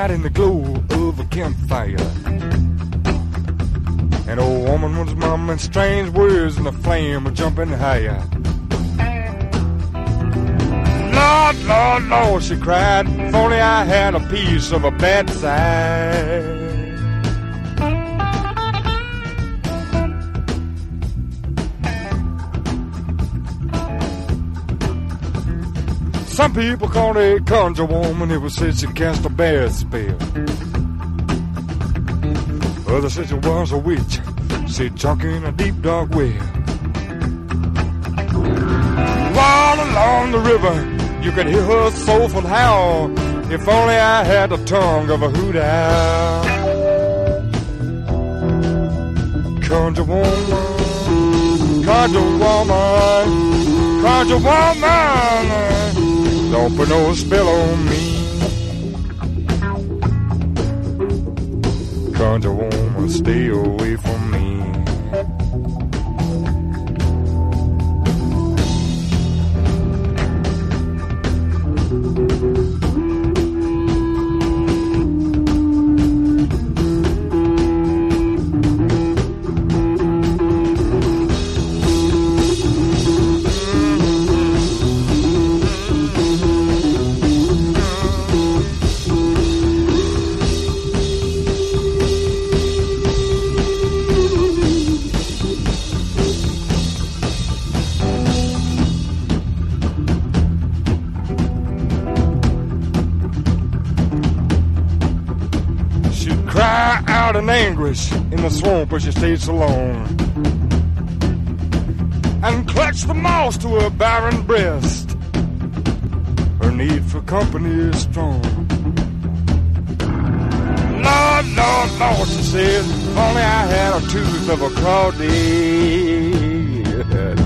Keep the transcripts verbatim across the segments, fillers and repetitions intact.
night in the glow of a campfire. An old woman was mumbling strange words and the flame was jumping higher. Lord, Lord, Lord, she cried, if only I had a piece of a bad side. Some people call her a conjure woman. It was said she cast a bear spell. Others said she was a witch. She drunk in a deep dark well. All along the river, you could hear her soulful howl. If only I had the tongue of a hoot owl. Conjure woman, conjure woman, conjure woman. Don't put no spell on me. Conjure woman, stay away from me. In anguish in the swamp where she stayed so long, and clutched the moss to her barren breast. Her need for company is strong. Lord, Lord, Lord, she said, if only I had a tooth of a crawdad.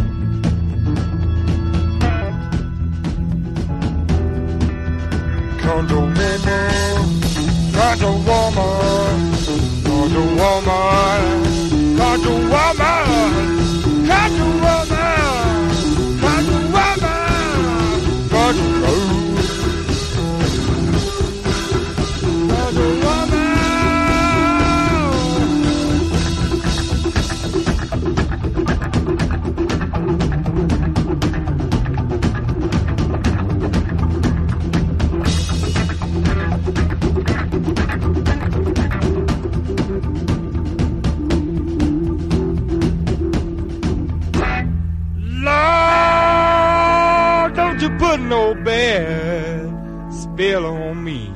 Conjure woman, conjure woman, conjure woman, conjure woman, conjure woman, conjure woman, conjure woman, conjure woman. Put no bad spell on me.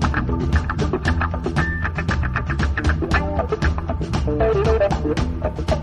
Thank you.